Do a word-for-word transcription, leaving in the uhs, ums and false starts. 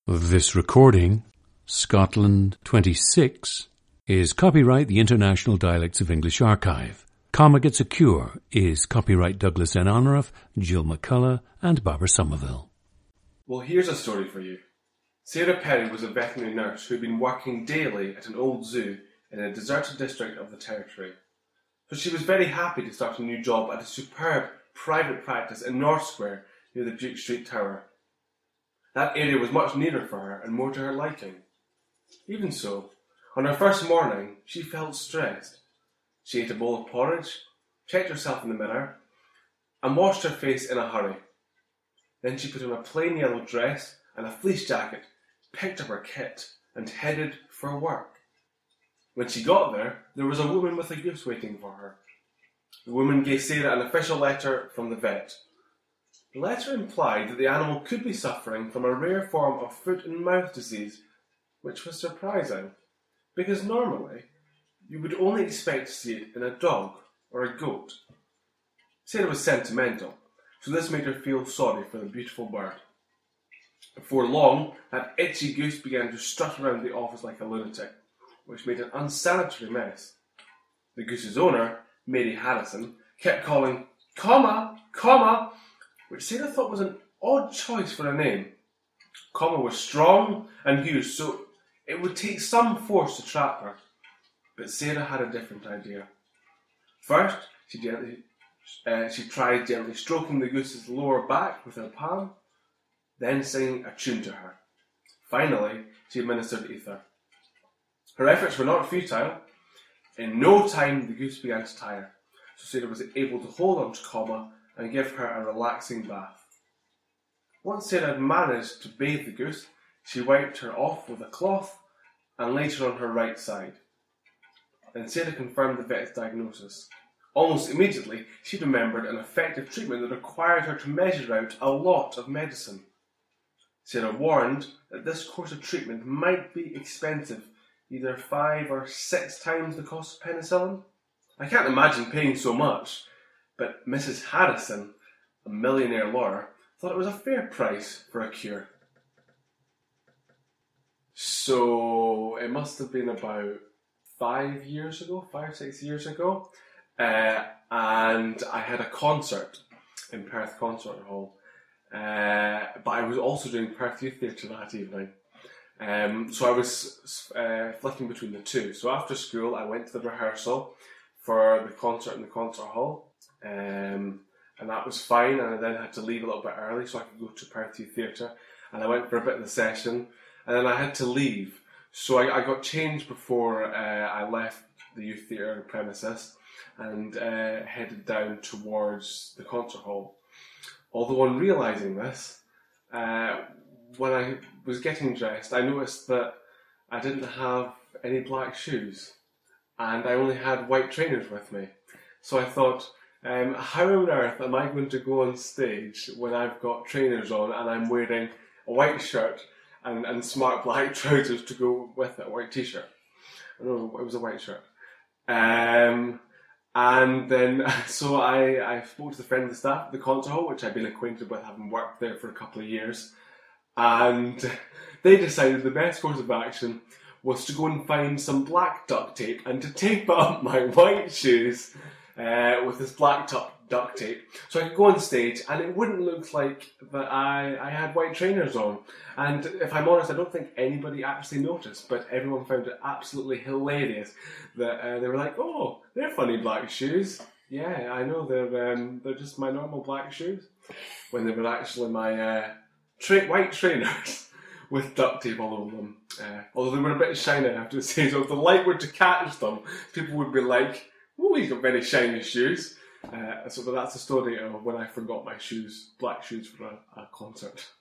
This recording, Scotland twenty-six, is copyright the International Dialects of English Archive. Comma Gets a Cure is copyright Douglas N. Honorath, Jill McCullough and Barbara Somerville. Well, here's a story for you. Sarah Perry was a veterinary nurse who had been working daily at an old zoo in a deserted district of the Territory. So she was very happy to start a new job at a superb private practice in North Square near the Duke Street Tower. That area was much nearer for her and more to her liking. Even so, on her first morning, she felt stressed. She ate a bowl of porridge, checked herself in the mirror, and washed her face in a hurry. Then she put on a plain yellow dress and a fleece jacket, picked up her kit, and headed for work. When she got there, there was a woman with a goose waiting for her. The woman gave Sarah an official letter from the vet. The letter implied that the animal could be suffering from a rare form of foot and mouth disease, which was surprising, because normally you would only expect to see it in a dog or a goat. Sarah was sentimental, so this made her feel sorry for the beautiful bird. Before long, that itchy goose began to strut around the office like a lunatic, which made an unsanitary mess. The goose's owner, Mary Harrison, kept calling, "Comma, comma," which Sarah thought was an odd choice for a name. Comma was strong and huge, so it would take some force to trap her. But Sarah had a different idea. First, she gently, uh, she tried gently stroking the goose's lower back with her palm, then singing a tune to her. Finally, she administered ether. Her efforts were not futile. In no time, the goose began to tire, so Sarah was able to hold on to Comma and give her a relaxing bath. Once Sarah had managed to bathe the goose, she wiped her off with a cloth and laid her on her right side. Then Sarah confirmed the vet's diagnosis. Almost immediately, she remembered an effective treatment that required her to measure out a lot of medicine. Sarah warned that this course of treatment might be expensive, either five or six times the cost of penicillin. I can't imagine paying so much, but Missus Harrison, a millionaire lawyer, thought it was a fair price for a cure. So it must have been about five years ago, five, six years ago, uh, and I had a concert in Perth Concert Hall, uh, but I was also doing Perth Youth Theatre that evening. Um, so I was uh, flicking between the two. So after school, I went to the rehearsal for the concert in the concert hall, um, and that was fine. And I then had to leave a little bit early so I could go to Perth Youth Theatre, and I went for a bit of the session, and then I had to leave. So I, I got changed before uh, I left the youth theatre premises and uh, headed down towards the concert hall. Although on realising this, uh, when I was getting dressed, I noticed that I didn't have any black shoes and I only had white trainers with me. So I thought, um, how on earth am I going to go on stage when I've got trainers on and I'm wearing a white shirt and, and smart black trousers to go with it, a white t-shirt? No, it was a white shirt. Um, and then, so I, I spoke to the friend of the staff at the concert hall, which I'd been acquainted with, having worked there for a couple of years. And they decided the best course of action was to go and find some black duct tape and to tape up my white shoes uh, with this black tu- duct tape so I could go on stage and it wouldn't look like that I, I had white trainers on. And if I'm honest, I don't think anybody actually noticed, but everyone found it absolutely hilarious that uh, they were like, "Oh, they're funny black shoes. Yeah, I know, they're um, they're just my normal black shoes," when they were actually my uh, tra- white trainers with duct tape all over them. Uh, although they were a bit shiny, I have to say, so if the light were to catch them, people would be like, "Oh, he's got very shiny shoes." Uh, so that's the story of when I forgot my shoes, black shoes, for a, a concert.